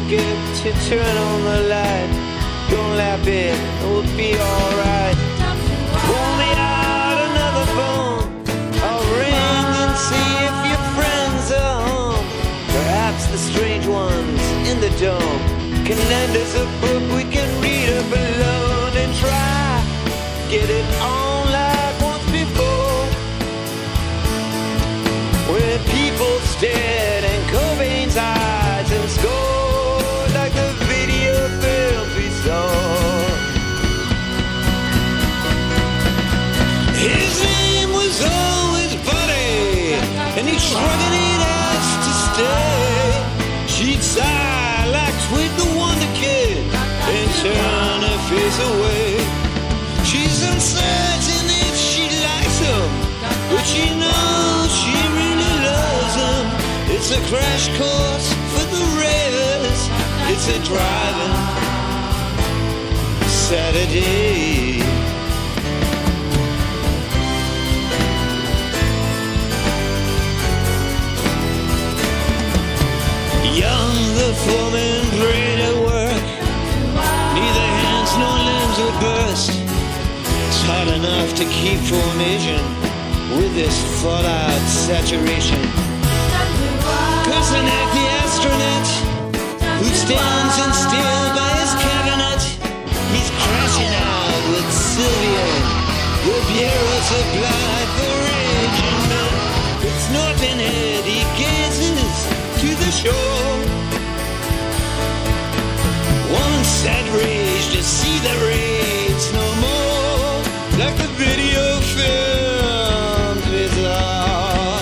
forget to turn on the light. Don't laugh it, it'll be alright. Pull me out another phone. I'll ring and see if your friends are home. Perhaps the strange ones in the dome can lend us a book we can read up alone and try get it on like once before, when people stared in Cobain's eyes and scored like the video films we saw. His name was always Buddy, and he shrugged it ass to stay. She'd sigh like Twig the Wonder Kid and turn her face away. She's uncertain if she likes him, but she knows she really loves him. It's a crash course for the ravers. It's a driving Saturday. Young, the foreman prayed at work. Neither hands nor limbs would burst. It's hard enough to keep formation with this thought-out saturation. Kosanek, the astronaut, who stands in still by his cabinet, he's crashing out with Sylvia. The bureau supplied for raging men. It's Norton Head, he gazes to the shore. One sad rage to see the raids no more, like the video films we saw.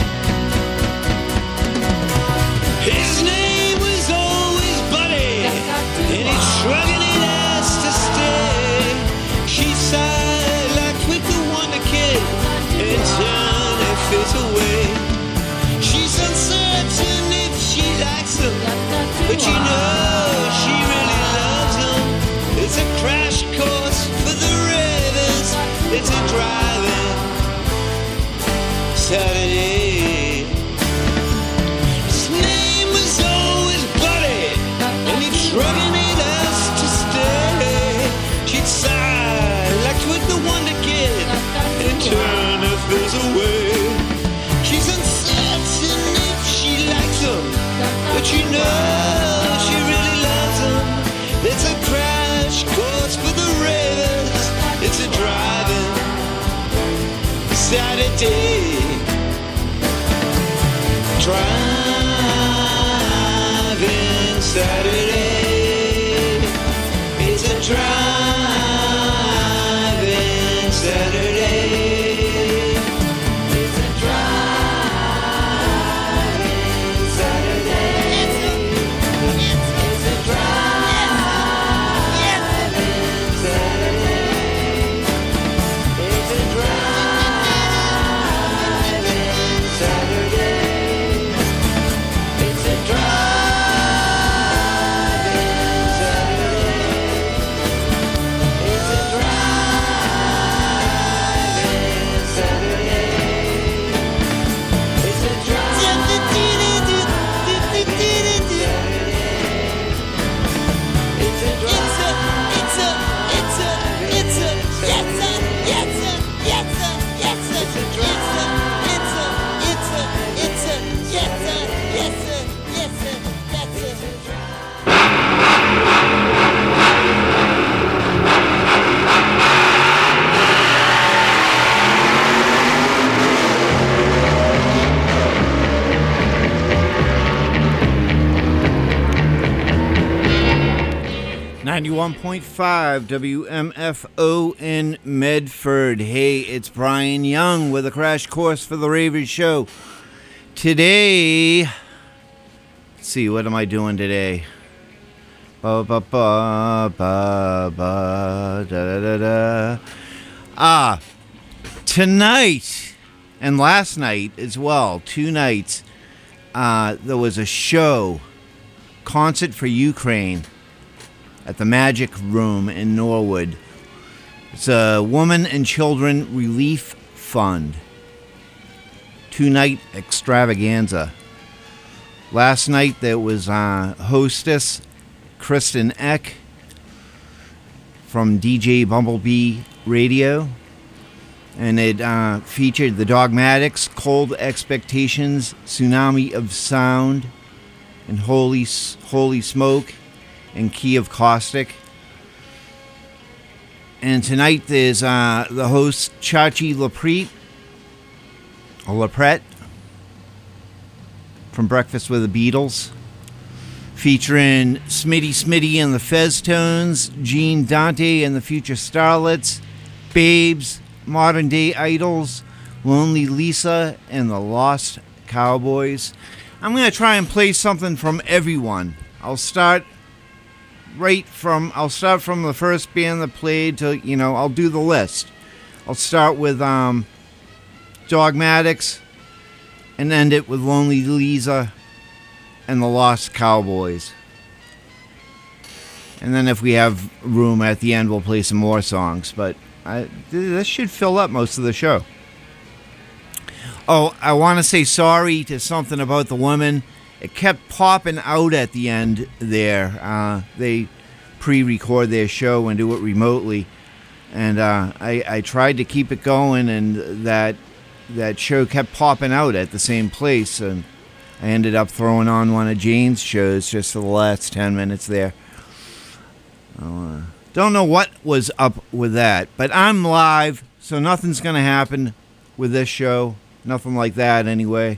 His name was always Buddy, and he'd shrugging it ass to stay. She sighed like Twig the Wonder Kid and turned her face away. She's uncertain if she likes him, but she knows she really loves him. It's a crash course for the ravers. It's a driving Saturday. His name was always Buddy, and he'd shrugging it ass to stay. She'd sigh like Twig the Wonder Kid and turn her face away. She's uncertain if she likes him, but she knows she really loves him. It's a crash course for the ravers. It's a driving Saturday. Driving Saturday. It's a driving Saturday. It's a driving Saturday. It's a driving Saturday. It's a driving Saturday. It's a driving Saturday. It's a driving Saturday. It's a .5 WMFO in Medford. Hey, it's Brian Young with a crash course for the Ravers show. Today, let's see, what am I doing today? Ba ba ba ba ba da da da da. Tonight and last night as well, 2 nights, there was a show, Concert for Ukraine, at the Magic Room in Norwood. It's a Women and Children Relief Fund 2-night extravaganza. Last night there was Hostess Kristen Eck from DJ Bumblebee Radio. And it featured the Dogmatics, Cold Expectations, Tsunami of Sound, and Holy Smoke, and Key of Caustic. And tonight there's the host, Chachi LaPrette, from Breakfast with the Beatles, featuring Smitty and the Fez Tones, Gene Dante and the Future Starlets, Babes, Modern Day Idols, Lonely Lisa, and the Lost Cowboys. I'm going to try and play something from everyone. I'll start from the first band that played to, I'll do the list. I'll start with Dogmatics and end it with Lonely Lisa and the Lost Cowboys. And then if we have room at the end, we'll play some more songs. But this should fill up most of the show. Oh, I want to say sorry to something about the women. It kept popping out at the end there. They pre-record their show and do it remotely. And I tried to keep it going, and that show kept popping out at the same place. And I ended up throwing on one of Jane's shows just for the last 10 minutes there. Don't know what was up with that, but I'm live, so nothing's going to happen with this show. Nothing like that, anyway.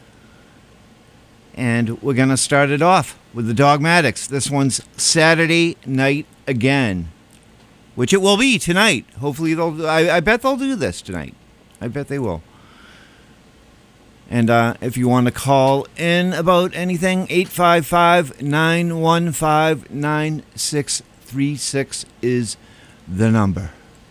And we're going to start it off with the Dogmatics. This one's Saturday Night Again, which it will be tonight. Hopefully, I bet they'll do this tonight. I bet they will. And if you want to call in about anything, 855-915-9636 is the number.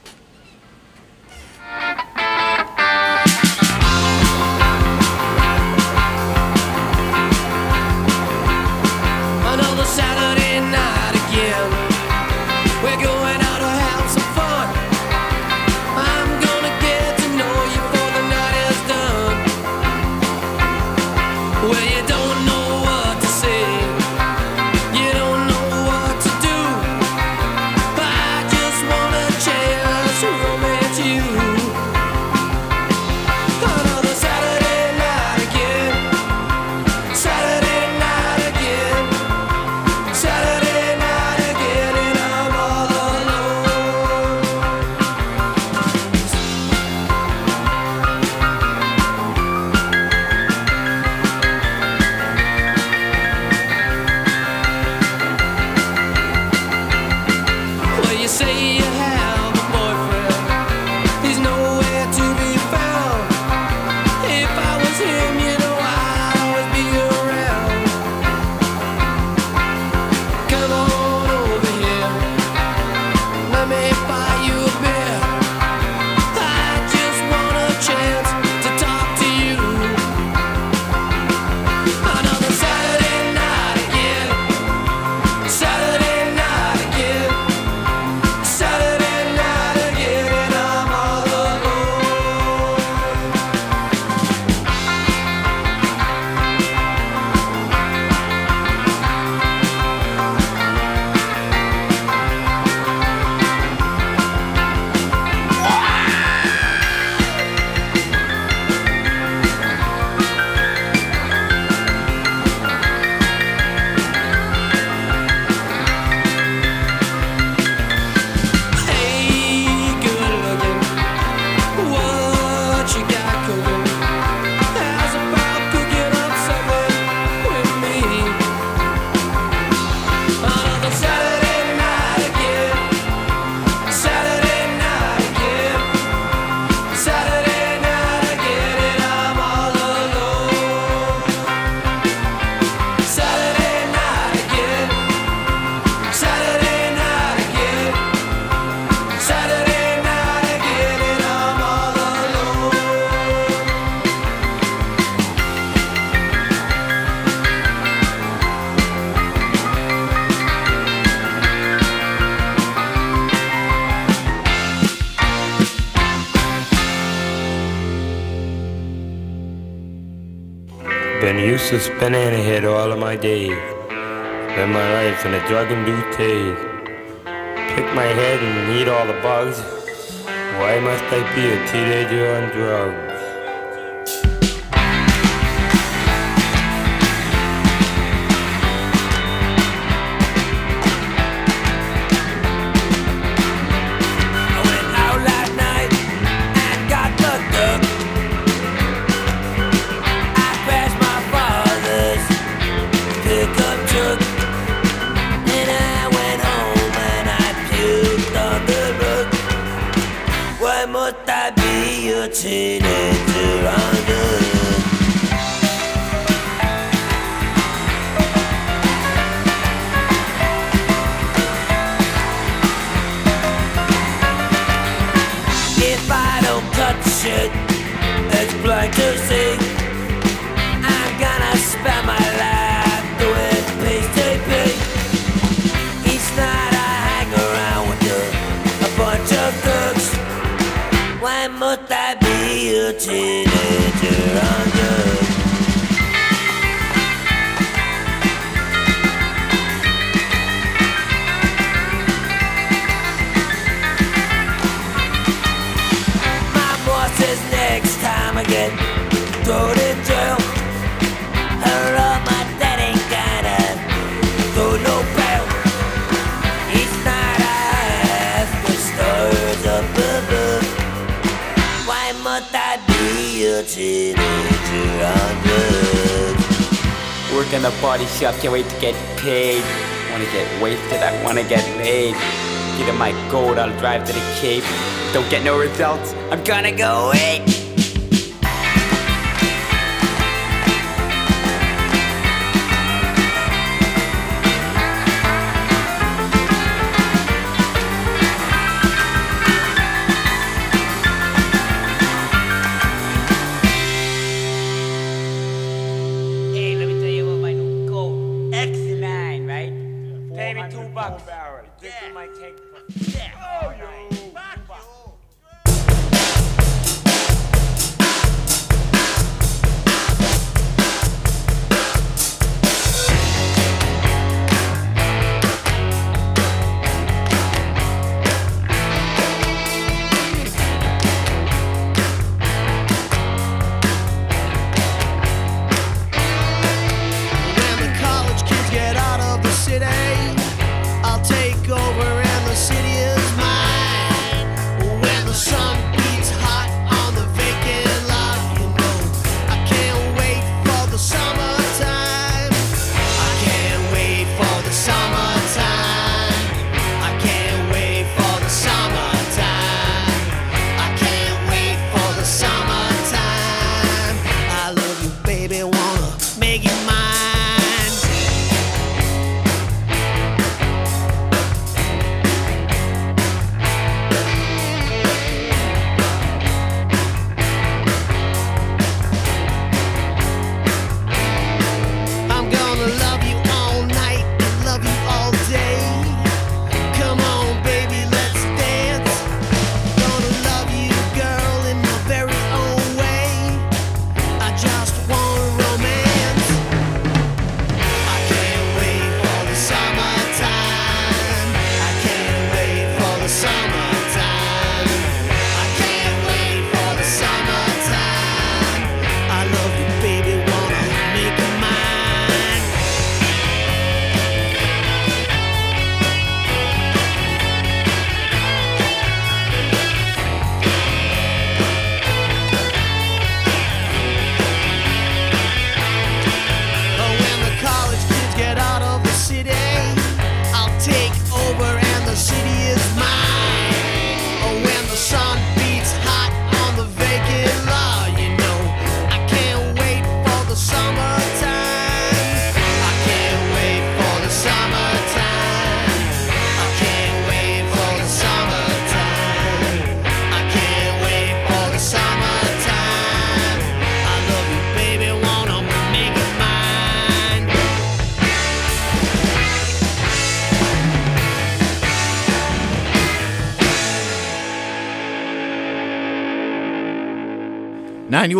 Another Saturday night again. We're going out to have some fun. I'm gonna get to know you before the night is done. Well, you don't know what to say. You don't know what to do. I just want a chance to romance you. Another Saturday night again. Saturday night again. Saturday night again, and I'm all alone. Well, you say you have a boyfriend. He's nowhere to be found. If I was him, I'd always be around. Come on over here. Let me buy you a beer. I just want a chance to talk to you. Another Saturday night again. Saturday night again. Saturday night again, and I'm all alone. Hey, good looking, what you got cooking? How's about cooking up something with me? Another Saturday night again. Saturday night again. Saturday night again, and I'm all alone. Saturday night again. Saturday night again. Saturday night again, and I'm all alone. Been useless banana head all of my days. Live my life in a drug-induced haze. Pick my head and eat all the bugs. Why must I be a teenager on drugs? Teenager on drugs. If I don't cut the shit, it's blind to see. I'm gonna spend my life doing PCP. Each night I hang around with a bunch of thugs. Why must I be a teenager on drugs? My boss says next time I get thrown in jail, her or my dad ain't gonna throw no bail. Each night I ask the stars up above, why must I be a teenager on drugs? Work in the body shop, can't wait to get paid. Wanna get wasted, I wanna get laid. Get in my gold, I'll drive to the Cape. Don't get no results, I'm gonna go wait.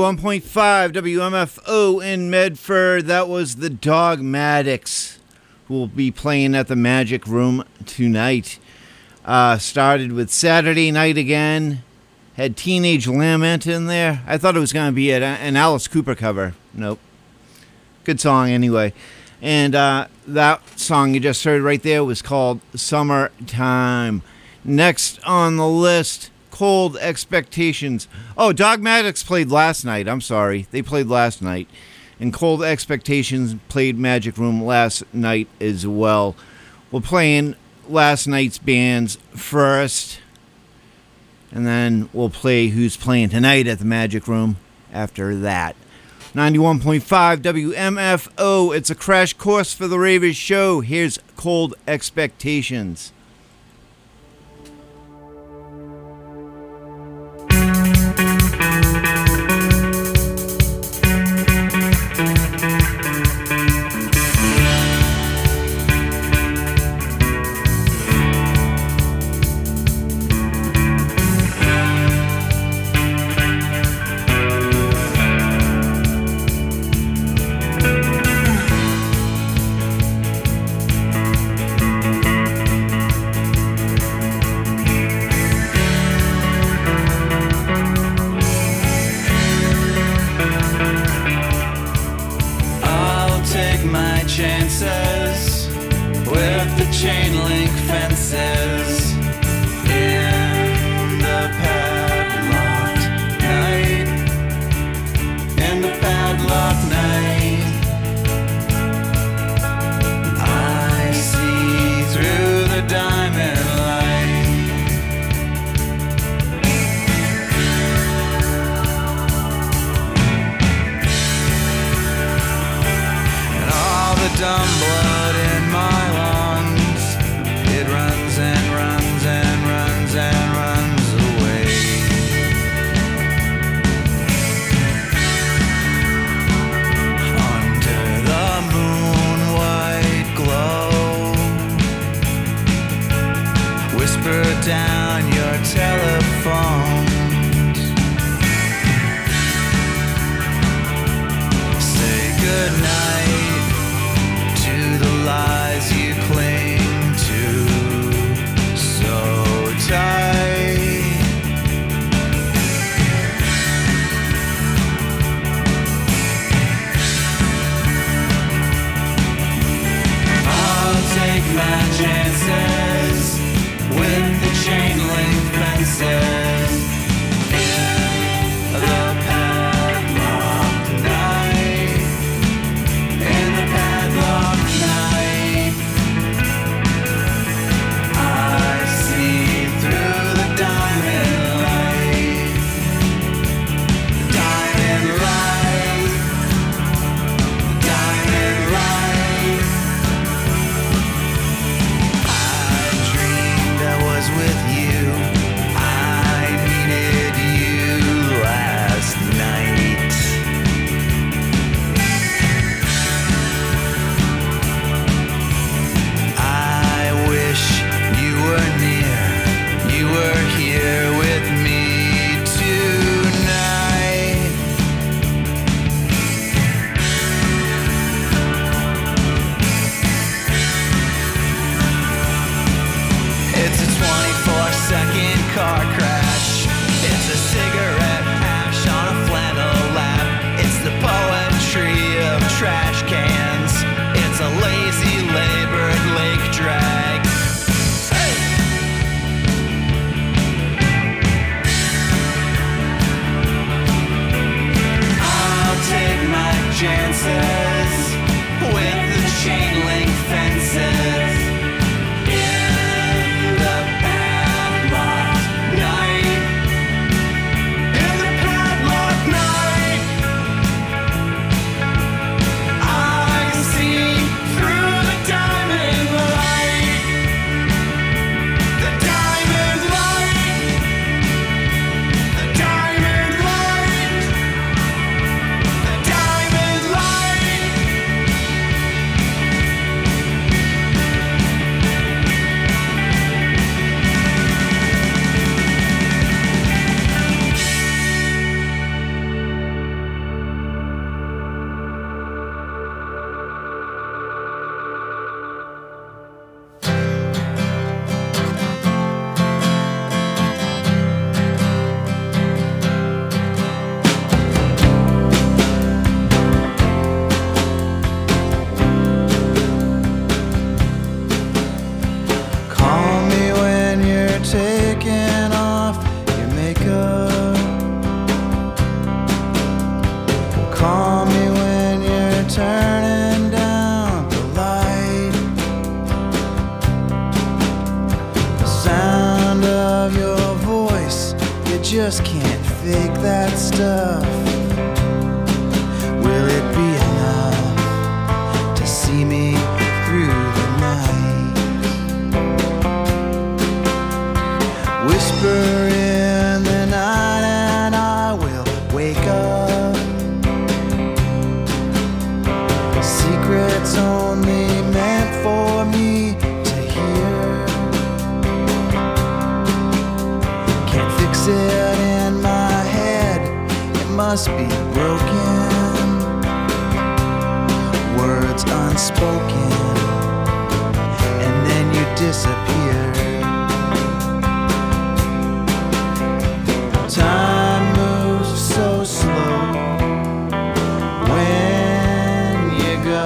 .5 WMFO in Medford. That was the Dogmatics who will be playing at the Magic Room tonight. Started with Saturday Night Again. Had Teenage Lament in there. I thought it was going to be an Alice Cooper cover. Nope. Good song anyway. And that song you just heard right there was called Summertime. Next on the list, Cold Expectations. Oh, Dogmatics played last night. I'm sorry. They played last night. And Cold Expectations played Magic Room last night as well. We're playing last night's bands first. And then we'll play who's playing tonight at the Magic Room after that. 91.5 WMFO. It's a crash course for the Ravers show. Here's Cold Expectations. Diamond light. just can't fake that stuff. Will it be enough to see me through the night? Whisper in the night and I will wake up. Secrets only meant for me to hear. Can't fix it in my head, it must be broken. Words unspoken, and then you disappear. Time moves so slow when you go.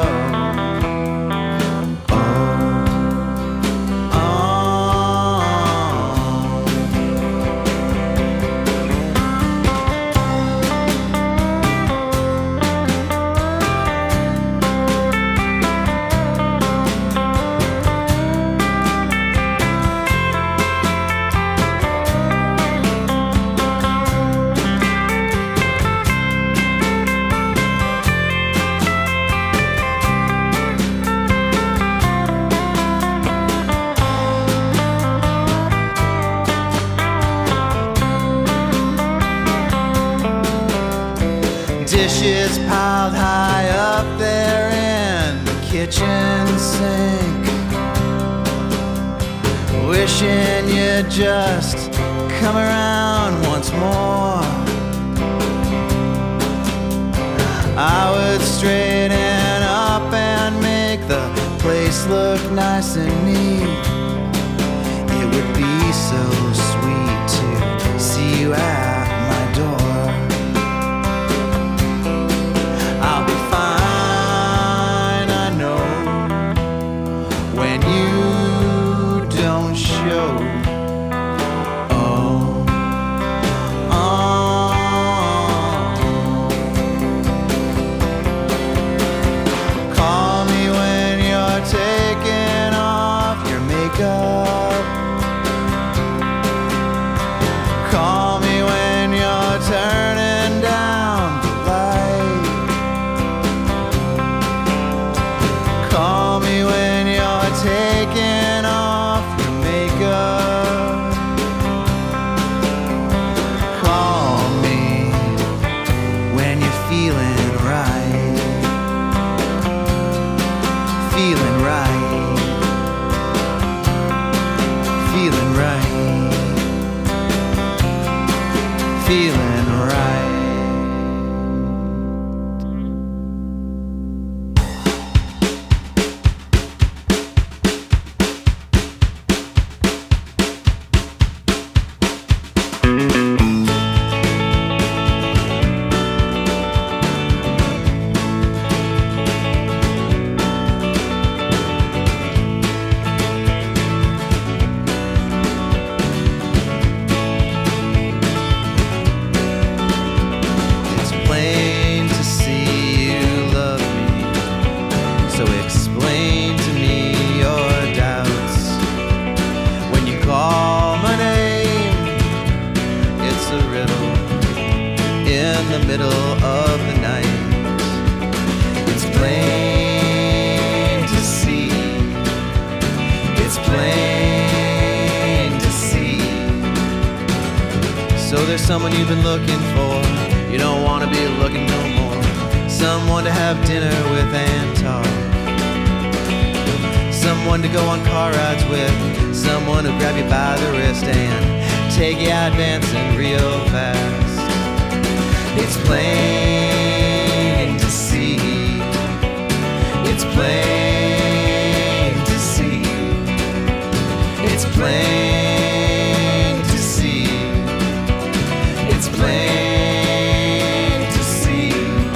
Dishes piled high up there in the kitchen sink. Wishing you'd just come around once more. I would straighten up and make the place look nice and neat. It would be so sweet to see you at my door. I'll be fine, I know, when you don't show. Oh, oh. Call me when you're taking off your makeup. Call me when you're turning down the light. Call me when you're taking off your makeup. Call me when you're feeling right. Feeling right. Feeling right. Feeling right. It's plain to see you love me, so explain to me your doubts. When you call my name, it's a riddle in the middle of the night. It's plain to see. It's plain to see. So there's someone you've been looking for. You don't want to be looking no more. Someone to have dinner with and talk. Someone to go on car rides with. Someone to grab you by the wrist and take you out dancing real fast. It's plain to see. It's plain to see. It's plain to see. It's plain to see.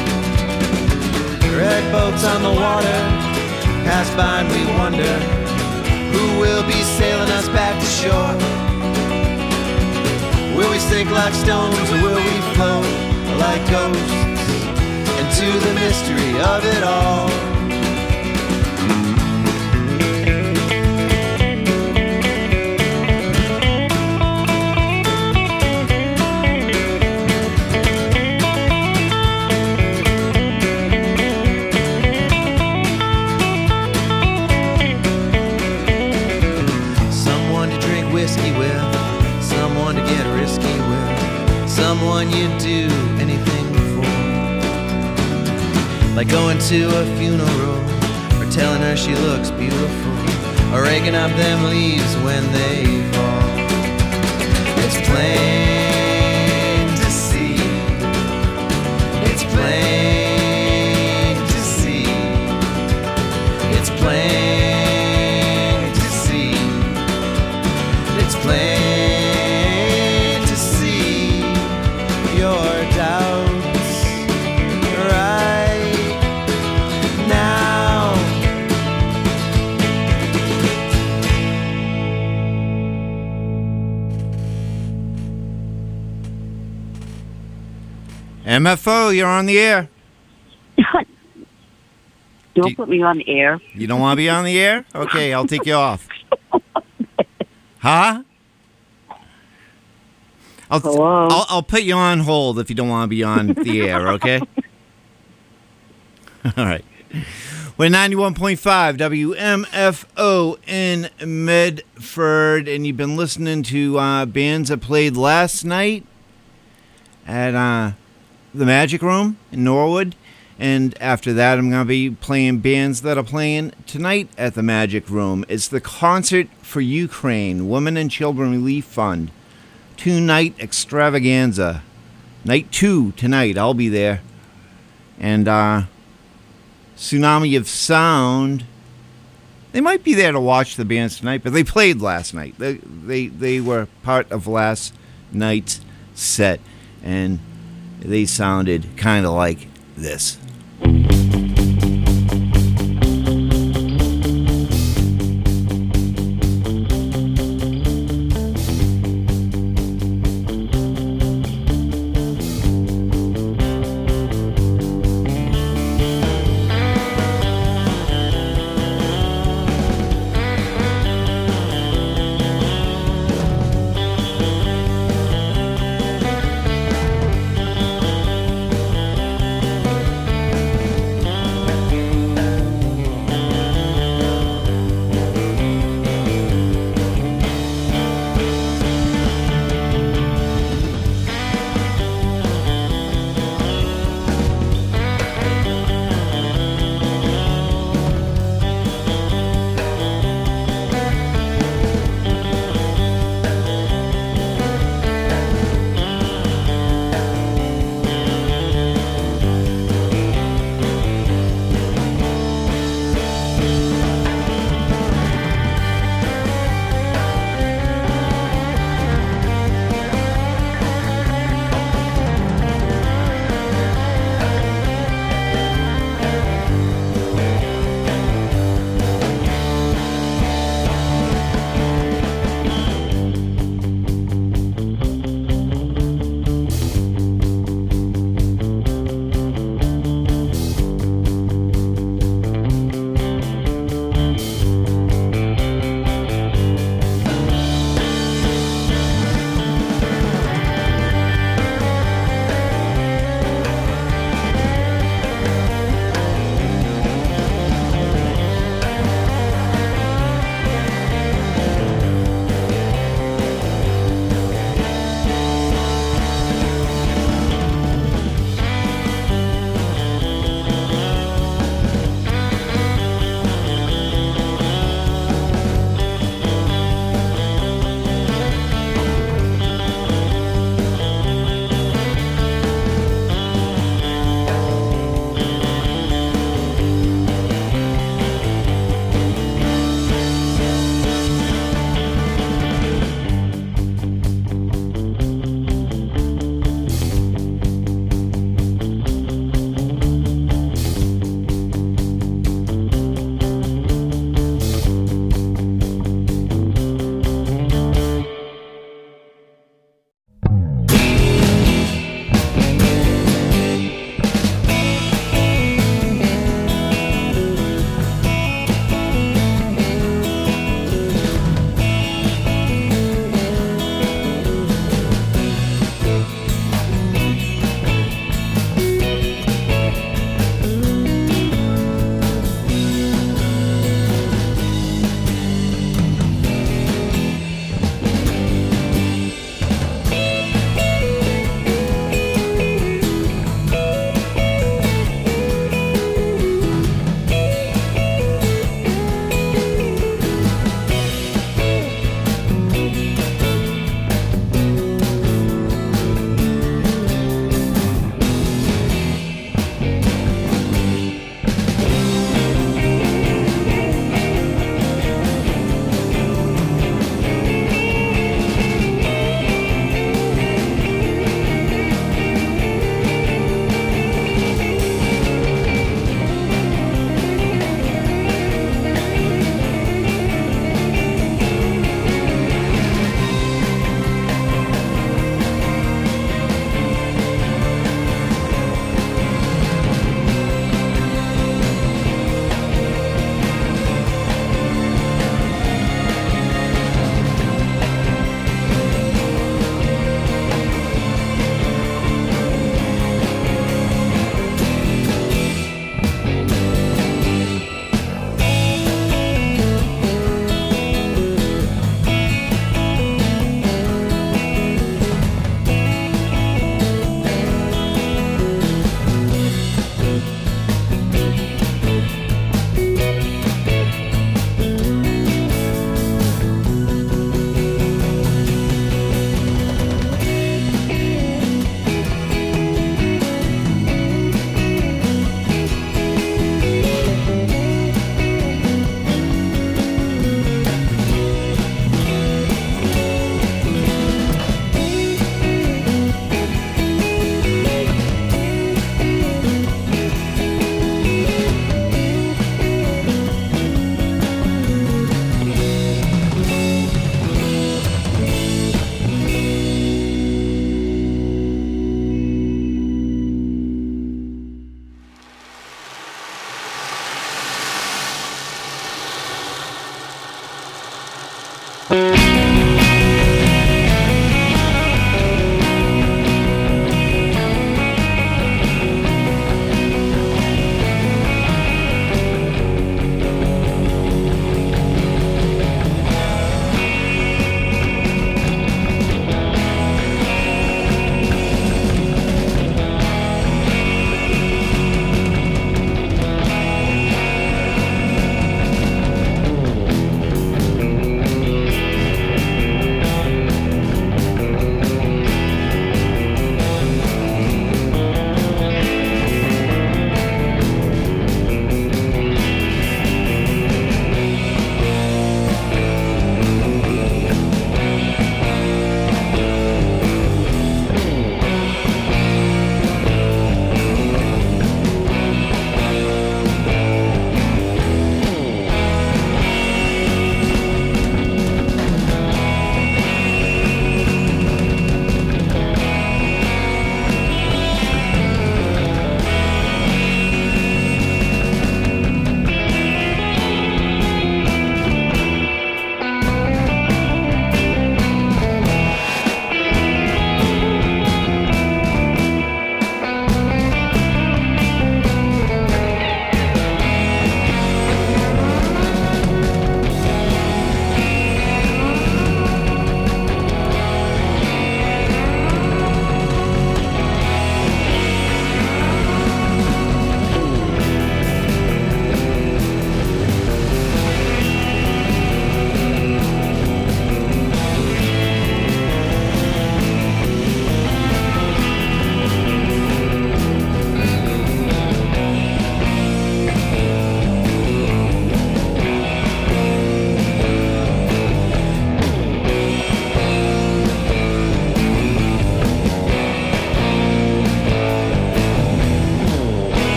Red boats on the water pass by and we wonder who will be sailing us back to shore. Will we sink like stones or will we float like ghosts into the mystery of it all? like going to a funeral, or telling her she looks beautiful, or raking up them leaves when they fall. It's plain to see. It's plain to see. It's plain to see. It's plain to see your doubts right now. MFO, you're on the air. Don't put me on the air. You don't want to be on the air? Okay, I'll take you off. Huh? Hello? I'll put you on hold if you don't want to be on the air, okay? All right. We're 91.5 WMFO in Medford, and you've been listening to bands that played last night at the Magic Room in Norwood. And after that, I'm going to be playing bands that are playing tonight at the Magic Room. It's the Concert for Ukraine, Women and Children Relief Fund. 2-night extravaganza. Night 2 tonight. I'll be there. And Tsunami of Sound. They might be there to watch the bands tonight, but they played last night. They were part of last night's set. And they sounded kind of like this.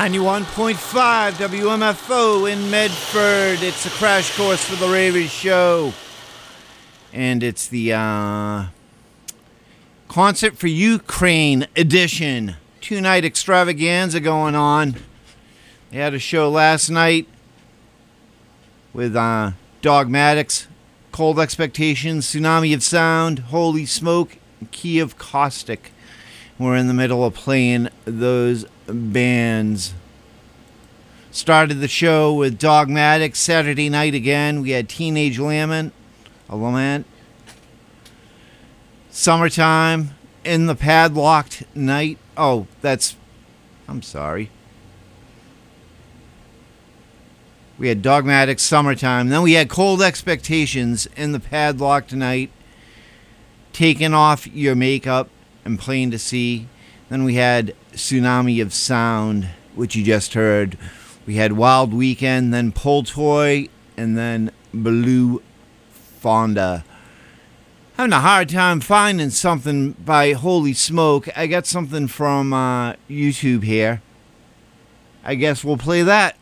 91.5 WMFO in Medford. It's a crash course for the Ravers show. And it's the Concert for Ukraine edition. 2-night extravaganza going on. They had a show last night with Dogmatics, Cold Expectations, Tsunami of Sound, Holy Smoke, and Kiev Caustic. We're in the middle of playing those bands. Started the show with Dogmatics. Saturday night again, we had Teenage Lament, a lament. Summertime, In the Padlocked Night. Oh, I'm sorry. We had Dogmatics, Summertime. Then we had Cold Expectations, In the Padlocked Night, Taking Off Your Makeup, and Plain to See. Then we had Tsunami of Sound, which you just heard. We had Wild Weekend, then Pull Toy, and then Blue Fonda. Having a hard time finding something by Holy Smoke. I got something from YouTube here. I guess we'll play that.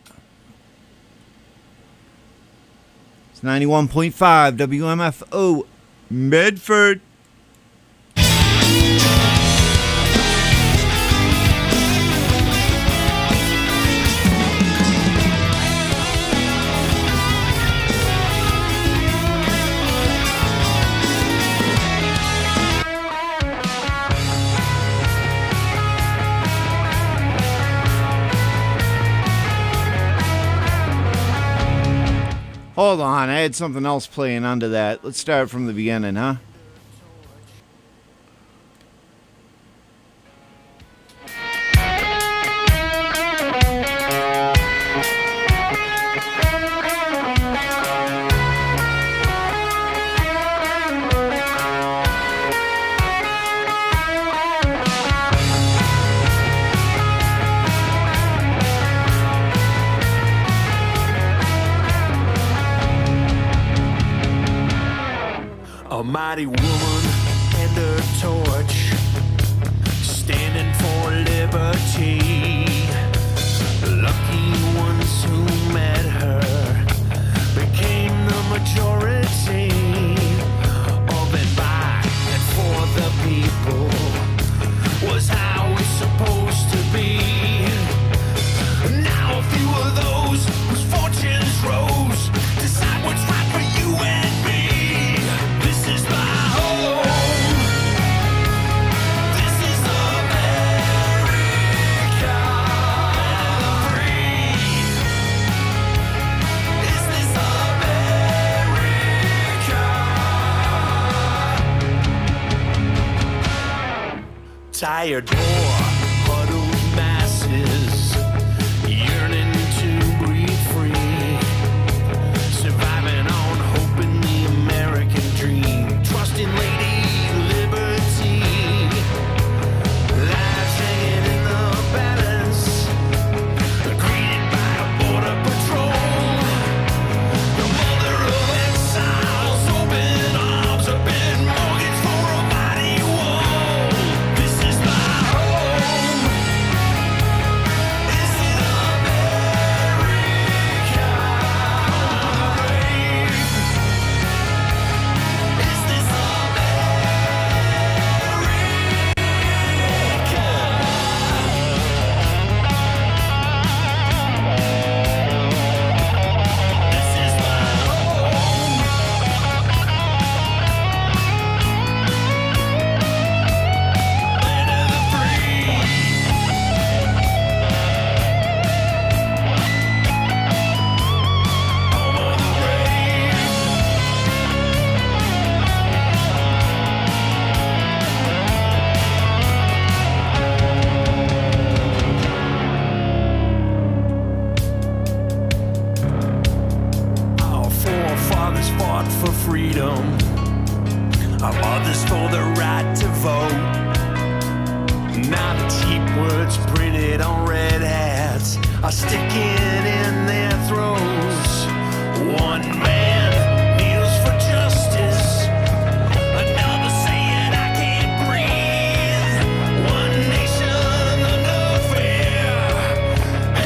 It's 91.5 WMFO Medford. Hold on, I had something else playing under that. Let's start from the beginning, huh? A mighty woman and her torch, standing for liberty. Lucky ones who met her became the majority. Of and by and for the people was how it's supposed to be. Now a few of those whose fortunes rose decide what's right for you and me. This is my home. This is America, free. Is this America? Tired, poor, huddled masses yearning to breathe free, surviving on hope in the American dream, trusting Lady Liberty. Lives hanging in the balance, greeted by a border patrol. The mother of exiles, open arms have been mortgaged for a mighty wall. This is my home. Is it America? Is this Our forefathers fought for freedom. Our mothers for the right to vote. Now the cheap words printed on red hats are sticking in their throats. One man kneels for justice, another saying I can't breathe. One nation under fear,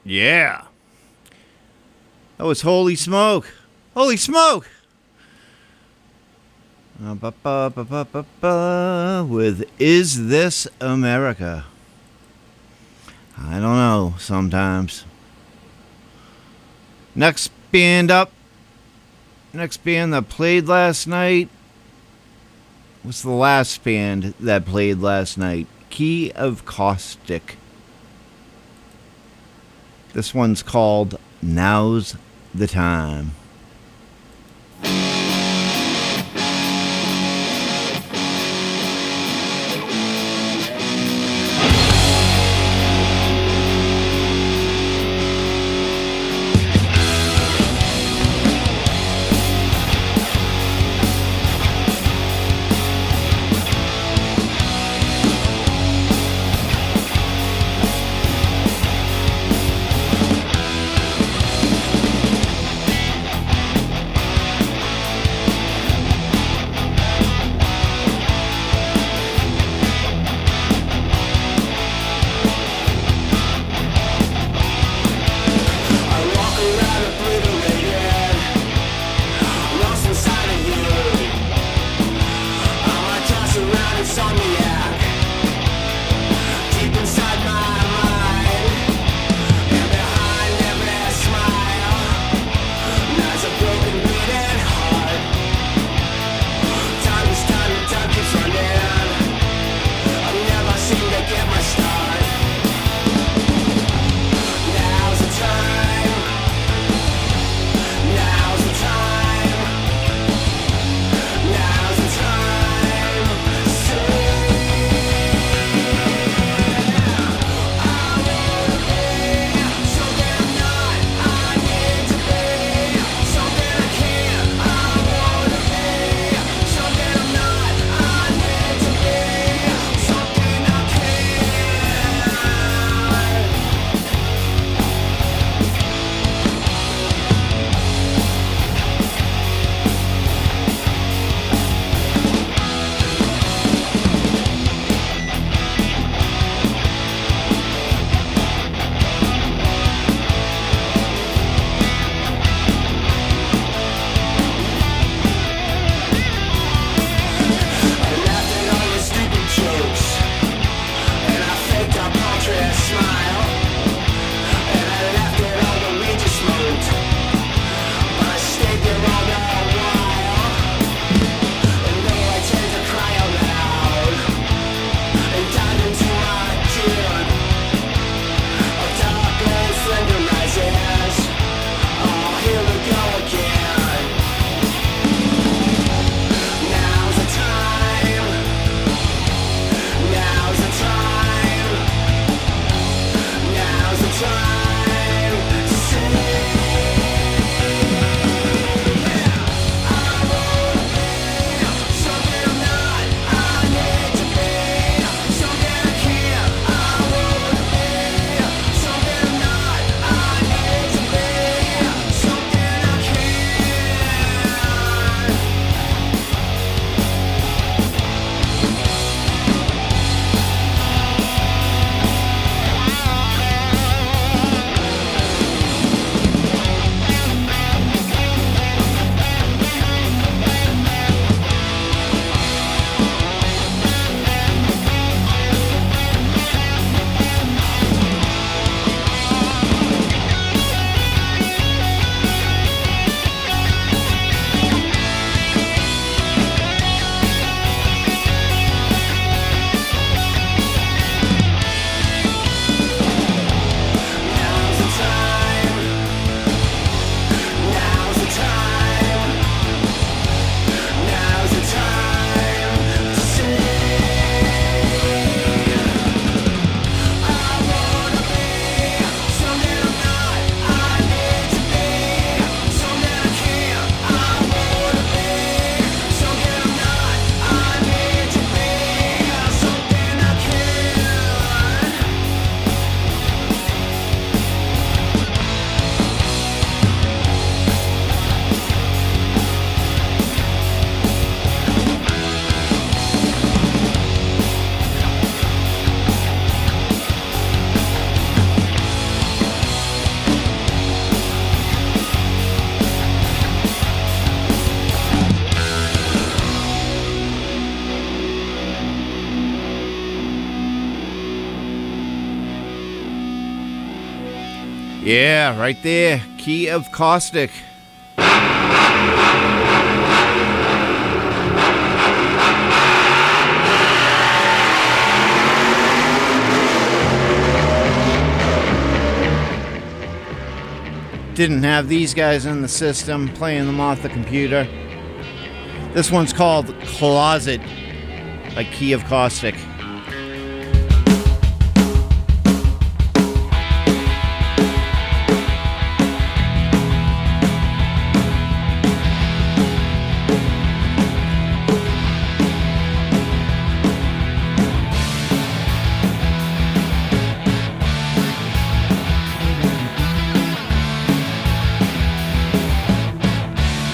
Yeah. That was Holy Smoke. Holy Smoke! With Is This America? I don't know sometimes. Next band up. Next band that played last night. What's the last band that played last night? Key of Caustic. This one's called Now's the Time. Yeah, right there. Key of Caustic. Didn't have these guys in the system, playing them off the computer. This one's called Closet by Key of Caustic.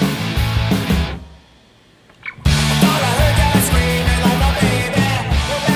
Thought I heard you screaming like a baby.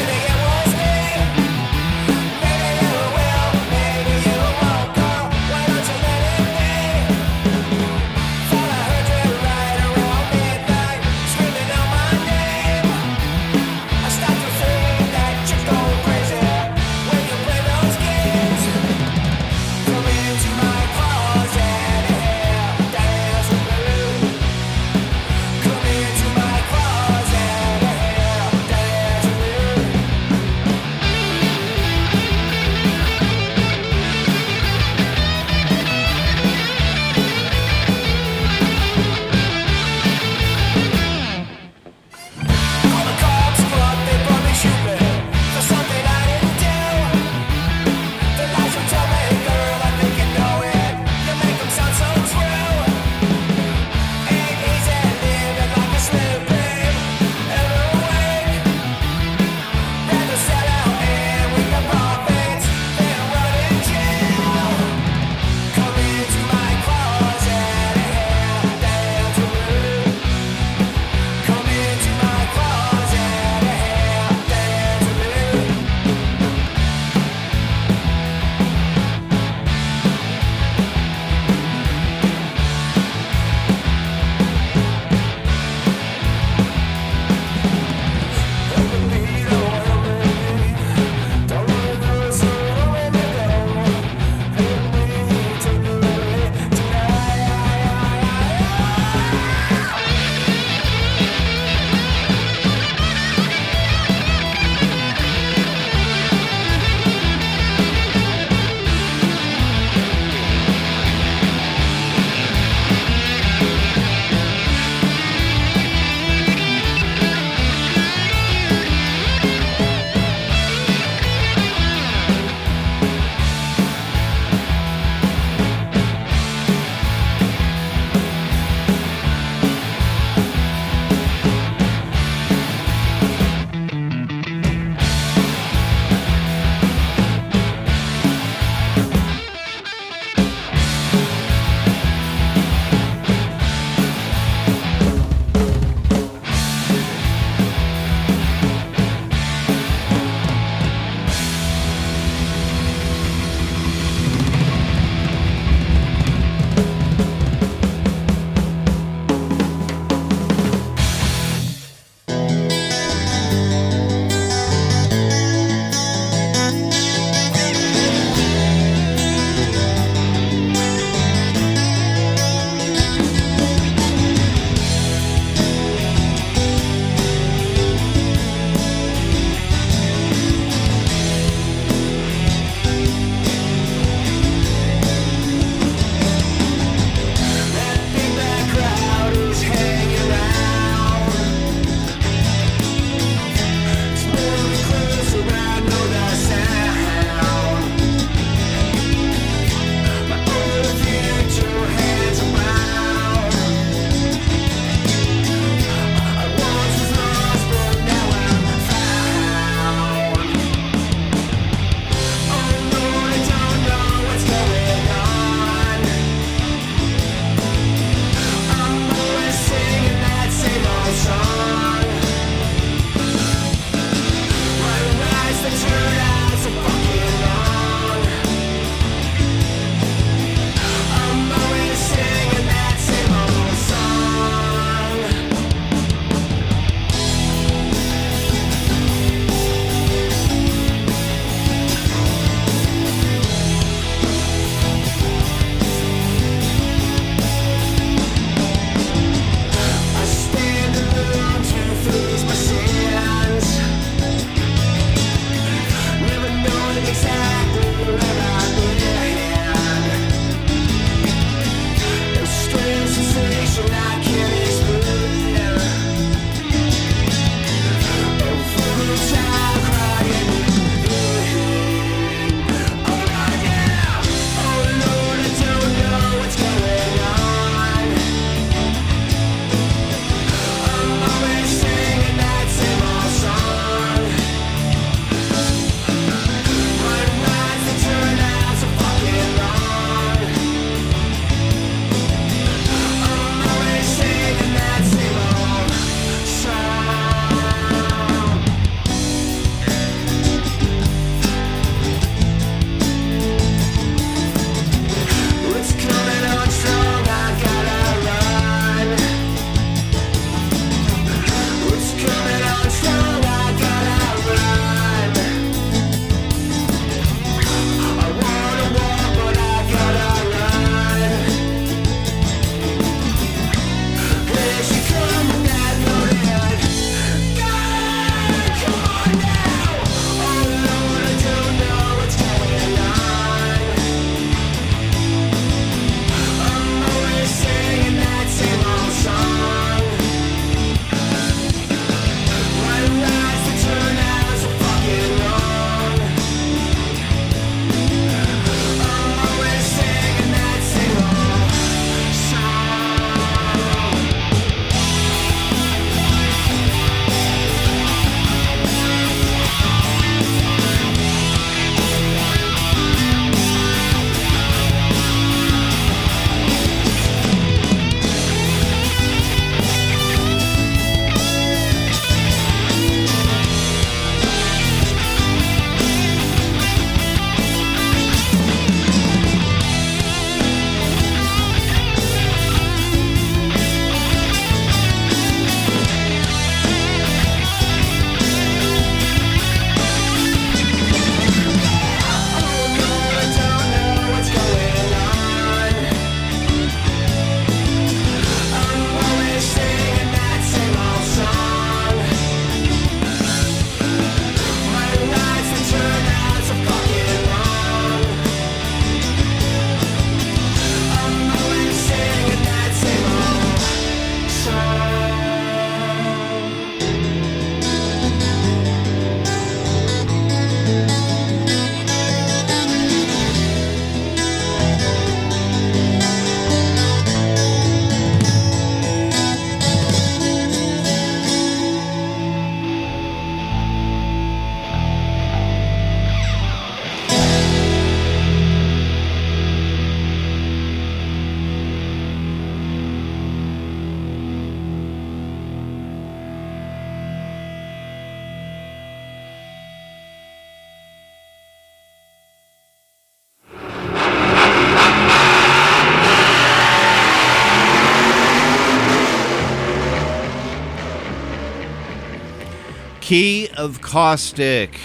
Key of Caustic.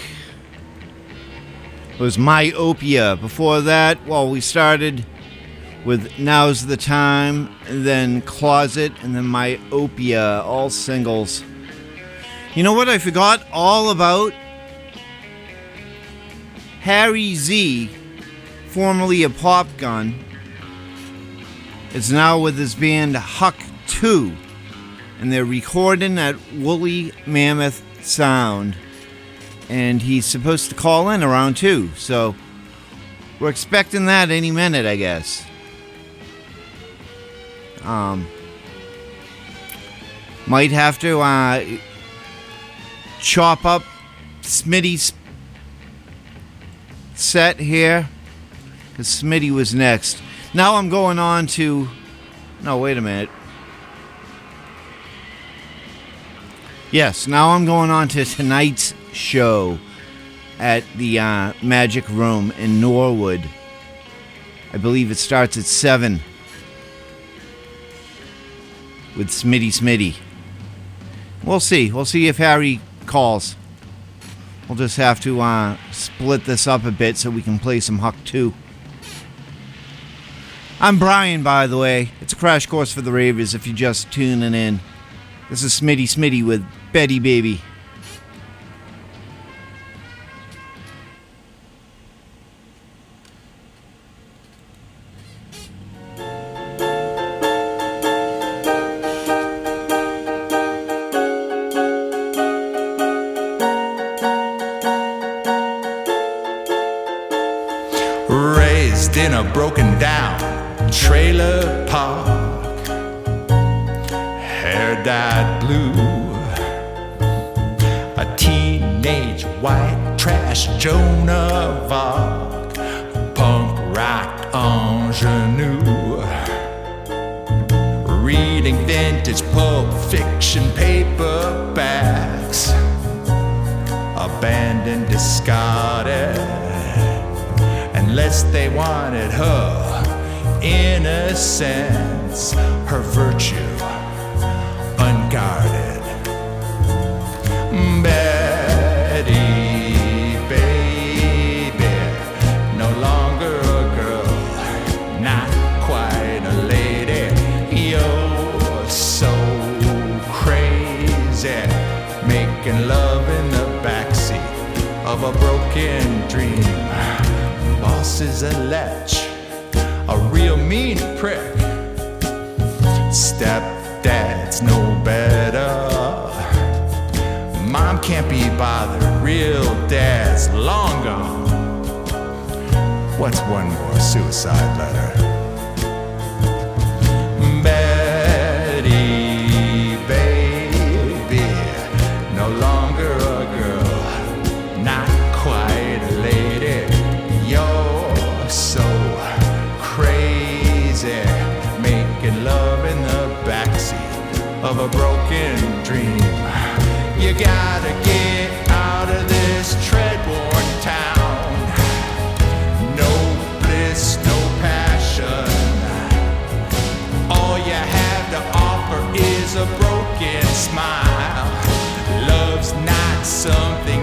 It was Myopia. Before that, well, we started with Now's the Time, and then Closet, and then Myopia, all singles. You know what I forgot all about? Harry Z, formerly of Pop Gun, is now with his band Huck 2, and they're recording at Woolly Mammoth Sound, and he's supposed to call in around 2, so we're expecting that any minute, I guess. Might have to chop up Smitty's set here, because Smitty was next. Now I'm going on to... No, wait a minute. Yes, now I'm going on to tonight's show at the Magic Room in Norwood. I believe it starts at 7 with Smitty. We'll see. We'll see if Harry calls. We'll just have to split this up a bit so we can play some Huck 2. I'm Brian, by the way. It's a crash course for the ravers if you're just tuning in. This is Smitty with Betty Baby. Raised in a broken down trailer park, hair dyed blue, a teenage white trash Joan of Arc, punk rock ingenue, reading vintage Pulp Fiction paperbacks, abandoned, discarded, unless they wanted her innocence, her virtue unguarded. Betty, baby, no longer a girl, not quite a lady. You're so crazy, making love in the backseat of a broken dream. Boss is a lech, a real mean prick. Stepdad's no better. Mom can't be bothered, real dad's long gone. What's one more suicide letter? Betty, baby, no longer a girl, not quite a lady. You're so crazy, making love in the backseat of a broken dream. You gotta get out of this tread-worn town. No bliss, no passion. All you have to offer is a broken smile. Love's not something